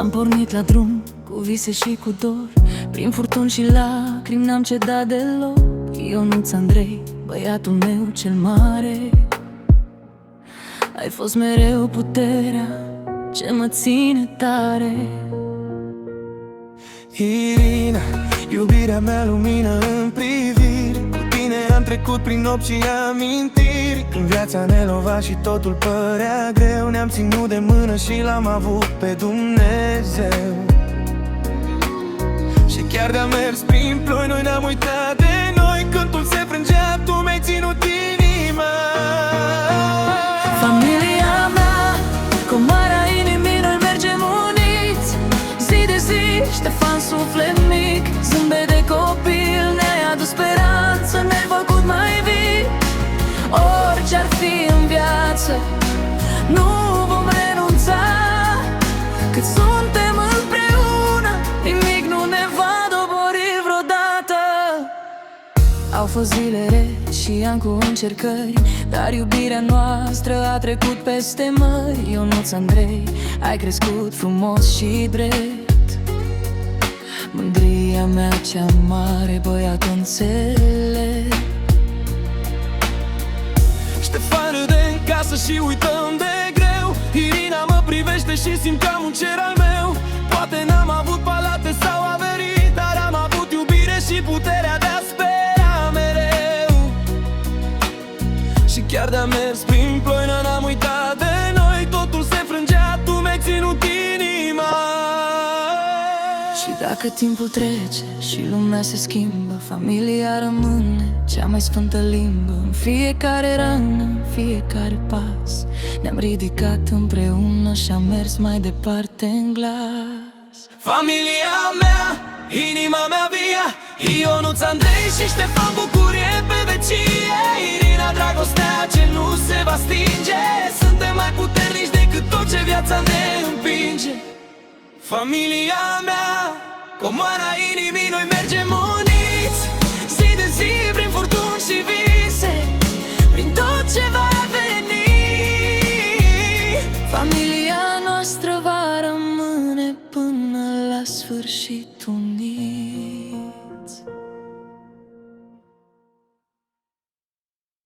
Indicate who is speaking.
Speaker 1: Am pornit la drum, cu vise și cu dor, prin furtuni și lacrimi n-am cedat deloc. Ionuț Andrei, băiatul meu cel mare, ai fost mereu puterea ce mă ține tare.
Speaker 2: Irina, iubirea mea, lumină în priviri, cu tine am trecut prin nopți și amintiri. Când viața ne lova și totul părea greu, ne-am ținut de mână și l-am avut pe Dumnezeu. Și chiar de-am mers prin ploi, noi ne-am uitat de noi. Cântul se frângea, tu mi-ai ținut inima.
Speaker 1: Familia mea, cu marea inimii noi mergem uniți. Zi de zi, Ștefan suflet mic, zâmbet de copil ne-ai adus speranță, ne-ai făcut mai vii. Orice-ar fi în viață, nu vom renunța. Cât suntem împreună, nimic nu ne va dobori vreodată. Au fost zile reci și ani cu încercări, dar iubirea noastră a trecut peste mări. Ionuț Andrei, ai crescut frumos și drept, mândria mea cea mare, băiat înțelept.
Speaker 2: Ștefan râde în casă și uităm de greu. Irina mă privește și simt că am un cer al meu. Poate n-am avut palate sau averii, dar am avut iubire și puterea de a spera mereu. Și chiar de-am mers prin ploi, n-am uitat de noi. Totul se frângea, tu mi-ai ținut inima.
Speaker 1: Și dacă timpul trece și lumea se schimbă, familia rămâne cea mai sfântă limbă. În fiecare rană, în fiecare pas, ne-am ridicat împreună și am mers mai departe în glas.
Speaker 2: Familia mea, inima mea via, Ionuț Andrei și Ștefan, bucurie pe vecie. Irina, dragostea ce nu se va stinge. Suntem mai puternici decât tot ce viața ne împinge. Familia mea, comoara inimii, noi mergem uniți. Zi de zi, prin furtuni și vise, prin tot ce va veni.
Speaker 1: Familia noastră va rămâne până la sfârșit.